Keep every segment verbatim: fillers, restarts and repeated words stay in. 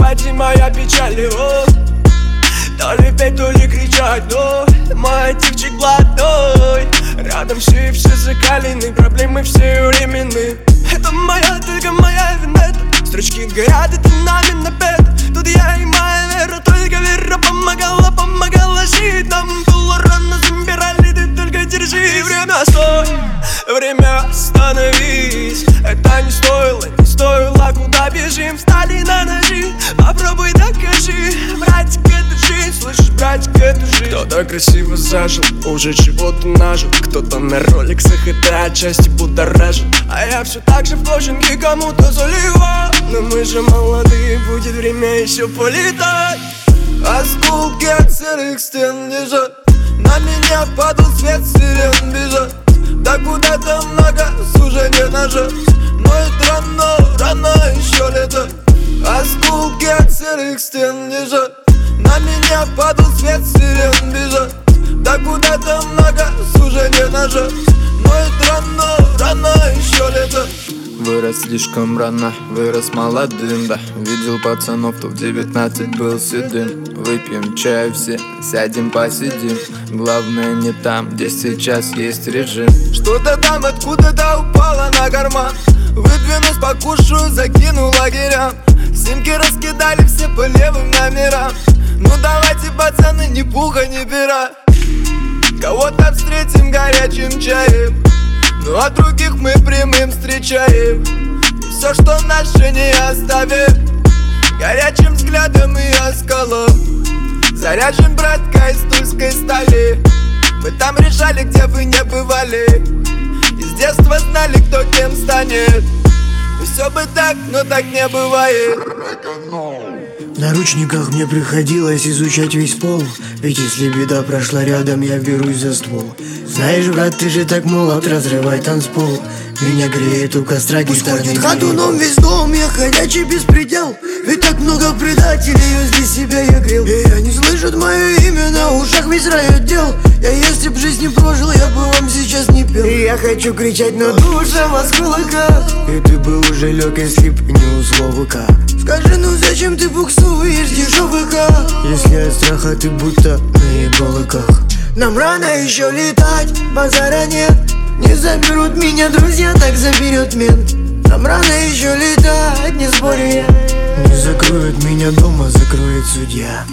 скрывать и моя печаль, о. То ли петь, то ли кричать, но мой активчик блатной. Рядом все и все закалены, проблемы все временные. Это моя, только моя вина. Строчки горят, это нами напето. Тут я и моя вера, только вера помогала, помогала жить. Нам было рано, забирали, ты только держи. Время, стой, время остановись. Это не стоило, не стоило, куда бежим. Встали на ножи, попробуй докажи. Братик, это жизнь, слышишь, братик, это жизнь. Кто-то красиво зажил, уже чего-то нажил. Кто-то на роликсах это отчасти будоражит. А я все так же в кожанке кому-то заливаю. Но мы же молодые, будет время еще полетать. Осколки от серых стен лежат. На меня падал свет, сирен бежат. Да куда-то много сужения ножа. Но это рано, рано еще лето. Осколки от серых стен лежат. На меня падал свет, сирен бежат. Да куда-то много сужения ножа. Но это рано, рано еще лето. Вырос слишком рано, вырос молодым, да. Видел пацанов, кто в девятнадцать был седым. Выпьем чай все, сядем посидим. Главное не там, где сейчас есть режим. Что-то там откуда-то упало на карман. Выдвинусь, покушаю, закину лагерям. Симки раскидали все по левым номерам. Ну давайте, пацаны, ни пуха, ни пера. Кого-то встретим горячим чаем. Ну а других мы прямым встречаем. И все, что наше, не оставим. Горячим взглядом и оскалом. Заряжен, братка, из тульской стали. Мы там решали, где вы не бывали. И с детства знали, кто кем станет. И все бы так, но так не бывает. В наручниках мне приходилось изучать весь пол. Ведь если беда прошла рядом, я берусь за ствол. Знаешь, брат, ты же так молод, разрывай танцпол. Меня греет у костра гитарный ходуном весь дом, я ходячий беспредел. Ведь так много предателей, возле себя я грел. И они слышат мое имя, на ушах весь рай отдел. Я если б жизнь не прожил, я бы вам сейчас не пел. И я хочу кричать, но душа в осколках. И ты бы уже лег, если б не условы как. Скажи, ну зачем ты буксуешь дешевых? Если от страха ты будто на иголках. Нам рано еще летать, базара нет. Не заберут меня друзья, так заберет мент. Нам рано еще летать, не спорю я. Не закроют меня дома, закроет судья.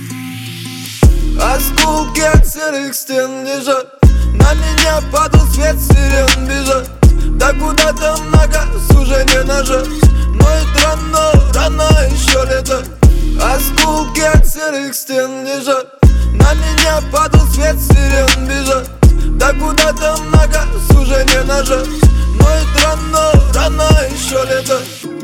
Осколки от серых стен лежат. На меня падал свет, сирен бежат. Да куда-то много сужения ножа. Но это рано, рано еще лето. Осколки от серых стен лежат. На меня падал свет, сирен бежат. Да куда-то много сужения ножа. Но это рано, рано еще лето.